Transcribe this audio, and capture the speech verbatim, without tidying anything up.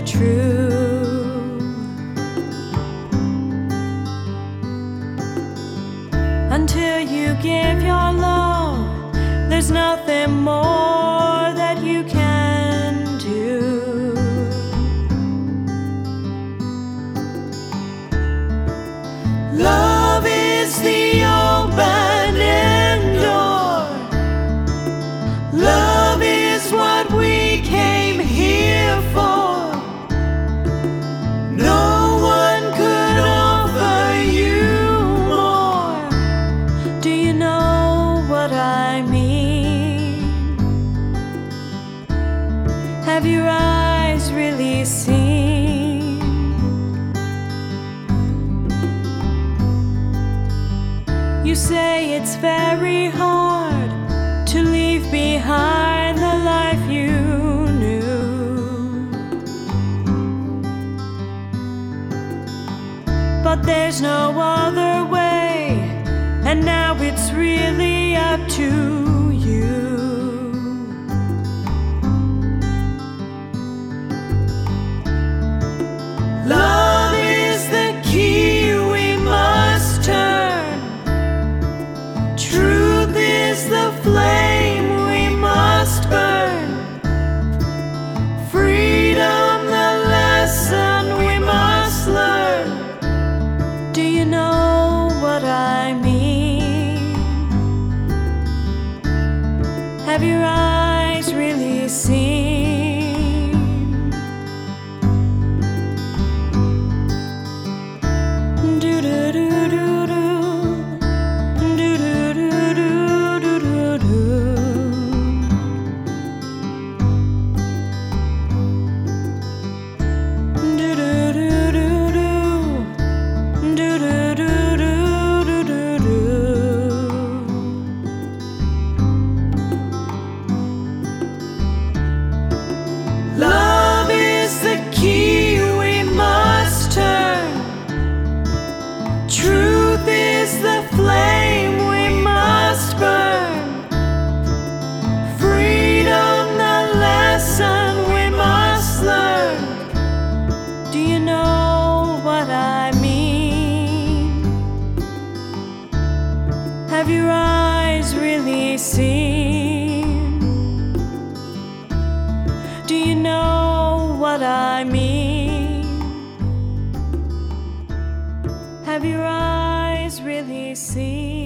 true. Until you give your love, there's nothing more that you can do. Love is the opening door. Love is what we came here for. No one could offer you more. Do you know what I mean? Have your eyes really seen? You say it's very hard to leave behind the life you knew, but there's no other way, and now it's really up to you. Love is the key we must turn. Truth is the flame we must burn. Freedom the lesson we must learn. Do you know what I mean? Have your eyes really seen? Love is the key we must turn. Truth is the flame we must burn. Freedom the lesson we must learn. Do you know what I mean? Have your eyes really seen? Do you know what I mean? Have your eyes really seen?